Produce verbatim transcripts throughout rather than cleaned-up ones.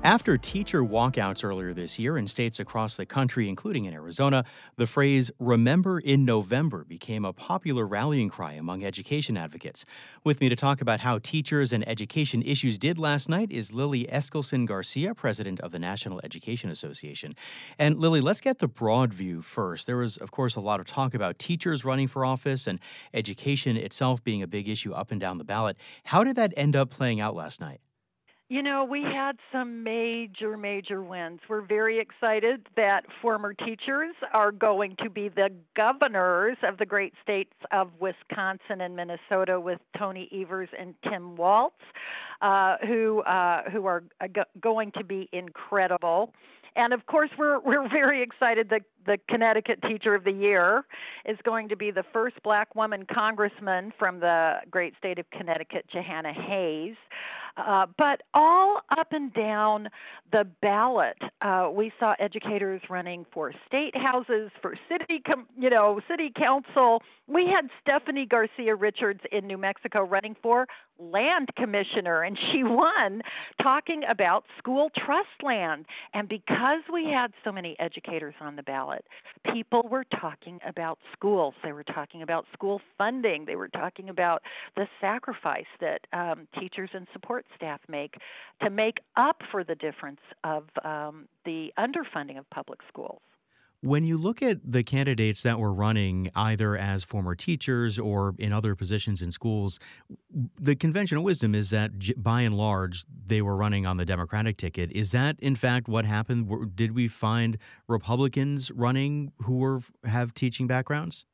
After teacher walkouts earlier this year in states across the country, including in Arizona, the phrase "Remember in November" became a popular rallying cry among education advocates. With me to talk about how teachers and education issues did last night is Lily Eskelsen Garcia, president of the National Education Association. And Lily, let's get the broad view first. There was, of course, a lot of talk about teachers running for office and education itself being a big issue up and down the ballot. How did that end up playing out last night? You know, we had some major, major wins. We're very excited that former teachers are going to be the governors of the great states of Wisconsin and Minnesota with Tony Evers and Tim Walz, uh, who uh, who are uh, go- going to be incredible. And of course, we're we're very excited that the Connecticut Teacher of the Year is going to be the first black woman congressman from the great state of Connecticut, Johanna Hayes. Uh, but all up and down the ballot, uh, we saw educators running for state houses, for city, com- you know, city council. We had Stephanie Garcia Richards in New Mexico running for land commissioner, and she won, talking about school trust land. And because we had so many educators on the ballot, people were talking about schools. They were talking about school funding. They were talking about the sacrifice that um, teachers and support staff make to make up for the difference of um, the underfunding of public schools. When you look at the candidates that were running either as former teachers or in other positions in schools, the conventional wisdom is that j- by and large, they were running on the Democratic ticket. Is that in fact what happened? Were- Did we find Republicans running who were have teaching backgrounds?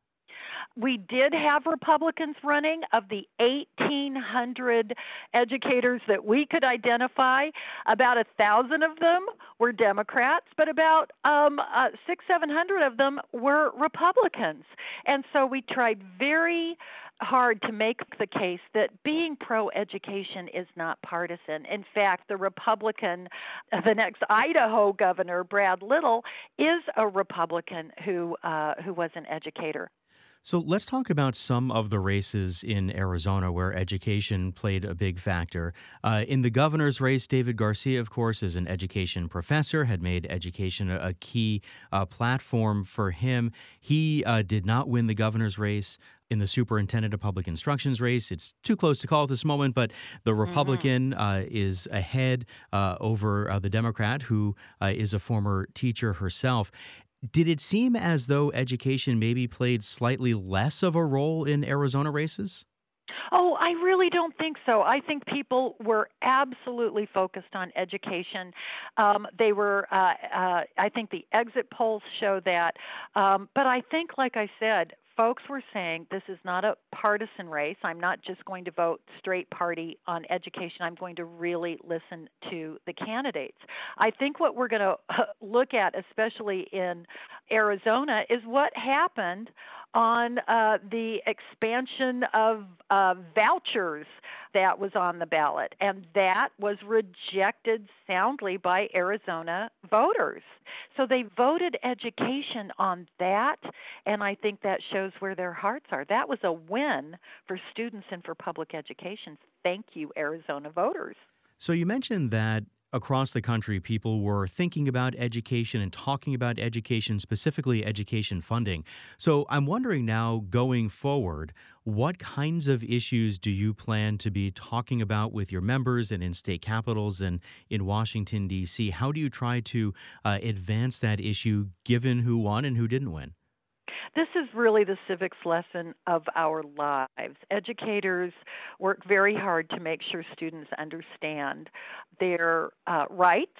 We did have Republicans running. Of the eighteen hundred educators that we could identify, about a thousand of them were Democrats, but about um, uh, six, seven hundred of them were Republicans. And so we tried very hard to make the case that being pro-education is not partisan. In fact, the Republican, uh, the next Idaho governor, Brad Little, is a Republican who uh, who was an educator. So let's talk about some of the races in Arizona where education played a big factor. Uh, in the governor's race, David Garcia, of course, is an education professor, had made education a, a key uh, platform for him. He uh, did not win the governor's race. In the superintendent of public instructions race, it's too close to call at this moment, but the hmm Republican uh, is ahead uh, over uh, the Democrat, who uh, is a former teacher herself. Did it seem as though education maybe played slightly less of a role in Arizona races? Oh, I really don't think so. I think people were absolutely focused on education. Um, they were, uh, uh, I think the exit polls show that. Um, but I think, like I said, folks were saying this is not a partisan race. I'm not just going to vote straight party on education. I'm going to really listen to the candidates. I think what we're going to look at, especially in Arizona, is what happened on uh, the expansion of uh, vouchers that was on the ballot, and that was rejected soundly by Arizona voters. So they voted education on that, and I think that shows where their hearts are. That was a win for students and for public education. Thank you, Arizona voters. So you mentioned that across the country, people were thinking about education and talking about education, specifically education funding. So I'm wondering now, going forward, what kinds of issues do you plan to be talking about with your members and in state capitals and in Washington, D C? How do you try to uh, advance that issue given who won and who didn't win? This is really the civics lesson of our lives. Educators work very hard to make sure students understand their uh, rights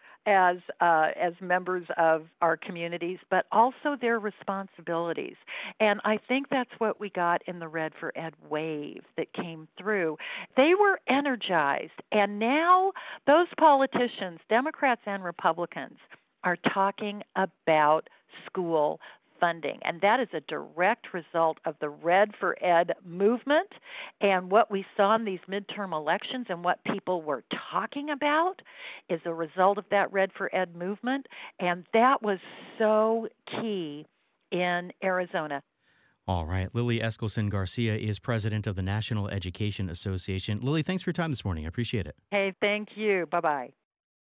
as uh, as members of our communities, but also their responsibilities. And I think that's what we got in the Red for Ed wave that came through. They were energized, and now those politicians, Democrats and Republicans, are talking about school funding. And that is a direct result of the Red for Ed movement and what we saw in these midterm elections, and what people were talking about is a result of that Red for Ed movement. And that was so key in Arizona. All right. Lily Eskelsen Garcia is president of the National Education Association. Lily, thanks for your time this morning. I appreciate it. Hey, thank you. Bye-bye.